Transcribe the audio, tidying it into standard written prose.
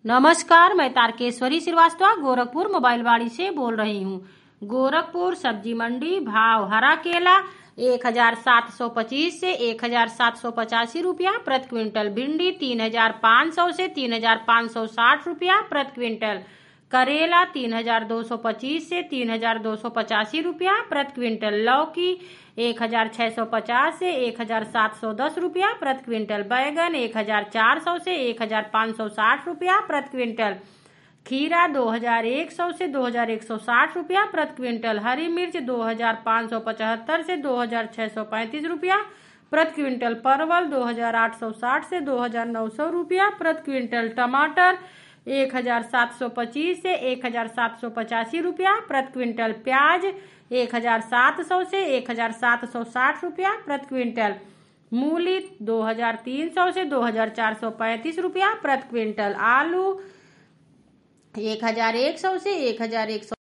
नमस्कार, मैं तारकेश्वरी श्रीवास्तव गोरखपुर मोबाइल वाड़ी से बोल रही हूँ। गोरखपुर सब्जी मंडी भाव हरा केला 1725 से 1785 रुपया प्रति क्विंटल, भिंडी 3500 से 3560 रुपया प्रति क्विंटल, करेला 3225 से 3285 रुपया प्रति क्विंटल, लौकी 1650 से 1710 रुपया प्रति क्विंटल, बैगन 1400 से 1560 रुपया प्रति क्विंटल, खीरा 2100 से 2160 रुपया प्रति क्विंटल, हरी मिर्च 2575 से 2635 रुपया प्रति क्विंटल, परवल 2860 से 2900 रुपया प्रति क्विंटल, टमाटर 1725 से 1785 रुपया प्रति क्विंटल, प्याज 1700 से 1760 रुपया प्रति क्विंटल, मूली 2300 से 2435 रुपया प्रति क्विंटल, आलू 1100 से 1100